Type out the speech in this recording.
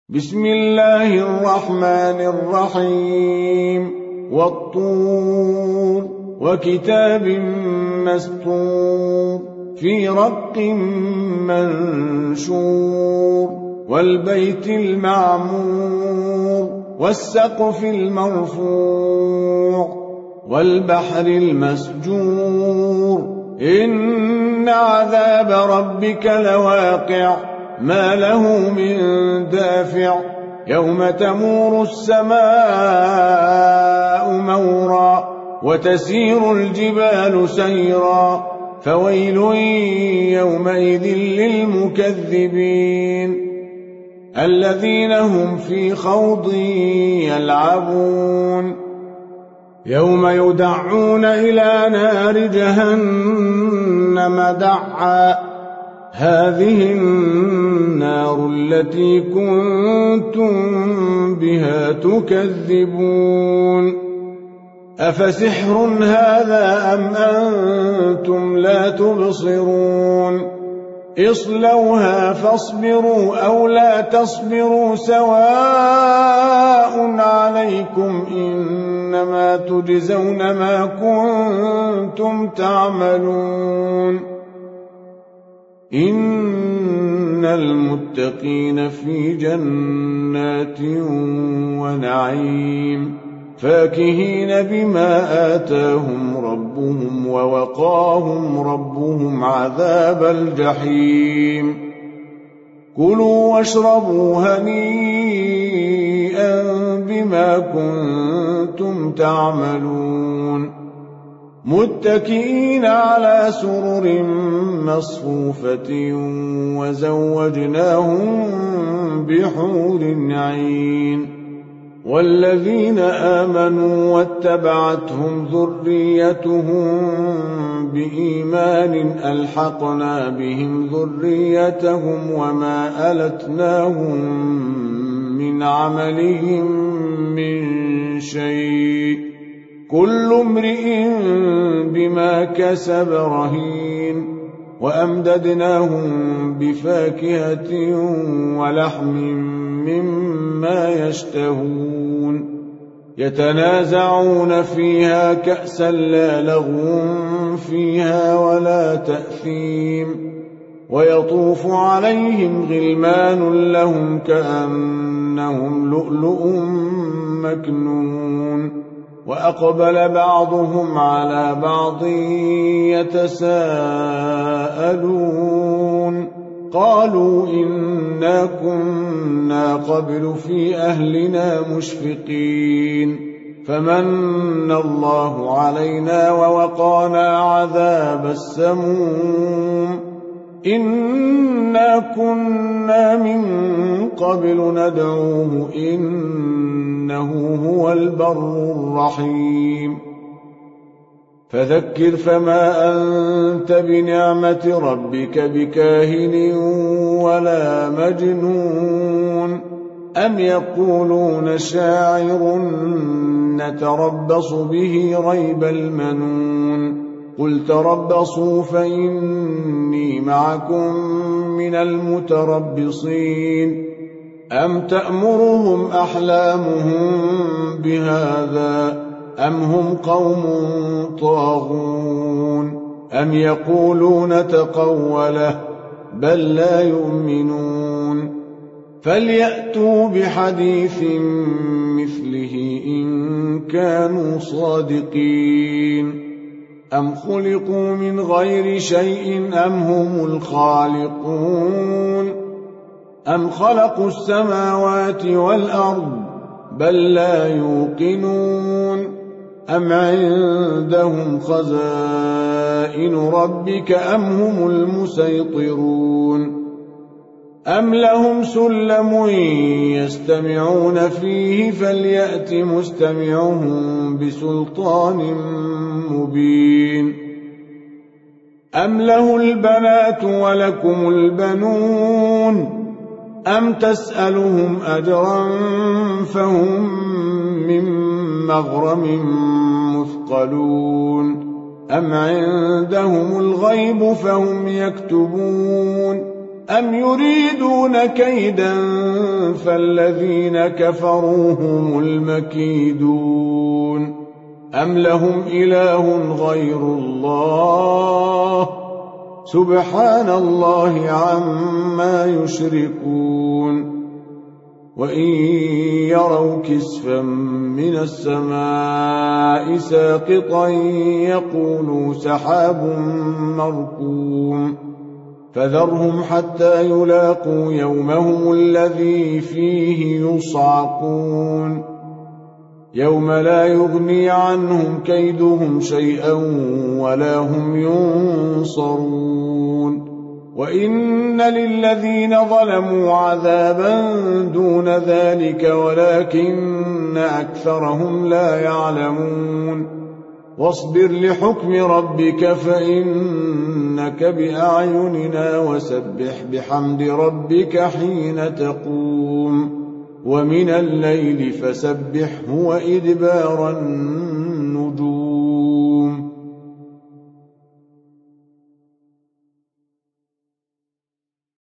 بسم الله الرحمن الرحيم والطور وكتاب مسطور في رق منشور والبيت المعمور والسقف المرفوع والبحر المسجور إن عذاب ربك لواقع ما له من دافع يوم تمور السماء مورا وتسير الجبال سيرا فويل يومئذ للمكذبين الذين هم في خوض يلعبون يوم يدعون إلى نار جهنم دعا هذه النار التي كنتم بها تكذبون أفسحر هذا أم أنتم لا تبصرون اصلوها فاصبروا أو لا تصبروا سواء عليكم إنما تجزون ما كنتم تعملون إن المتقين في جنات ونعيم فاكهين بما آتاهم ربهم ووقاهم ربهم عذاب الجحيم كلوا واشربوا هنيئا بما كنتم تعملون متكئين على سرر مصفوفة وزوجناهم بحور عين والذين آمنوا واتبعتهم ذريتهم بإيمان ألحقنا بهم ذريتهم وما ألتناهم من عملهم من شيء كل امرئ بما كسب رهين وأمددناهم بفاكهة ولحم مما يشتهون يتنازعون فيها كأسا لا لغو فيها ولا تأثيم ويطوف عليهم غلمان لهم كأنهم لؤلؤ مكنون وأقبل بعضهم على بعض يتساءلون قالوا إنا كنا قبل في أهلنا مشفقين فمن الله علينا ووقانا عذاب السموم إنا كنا من قبل ندعوه إنه هو البر الرحيم فذكر فما أنت بنعمة ربك بكاهن ولا مجنون أم يقولون شاعر نتربص به ريب المنون قل تربصوا فإني معكم من المتربصين أم تأمرهم أحلامهم بهذا أم هم قوم طاغون أم يقولون تقوله بل لا يؤمنون فليأتوا بحديث مثله إن كانوا صادقين أم خلقوا من غير شيء أم هم الخالقون أم خلقوا السماوات والأرض بل لا يوقنون أم عندهم خزائن ربك أم هم المسيطرون أم لهم سلم يستمعون فيه فليأت مستمعهم بسلطان مبين أم له البنات ولكم البنون أم تسألهم أجرا فهم من مغرم مثقلون أم عندهم الغيب فهم يكتبون أم يريدون كيدا فالذين كفروا هم المكيدون أم لهم إله غير الله سبحان الله عما يشركون وإن يروا كسفا من السماء ساقطا يقولوا سحاب مركوم فذرهم حتى يلاقوا يومهم الذي فيه يصعقون يوم لا يغني عنهم كيدهم شيئا ولا هم ينصرون وإن للذين ظلموا عذابا دون ذلك ولكن أكثرهم لا يعلمون واصبر لحكم ربك فإنك بأعيننا وسبح بحمد ربك حين تقوم ومن الليل فسبحه وإدبار النجوم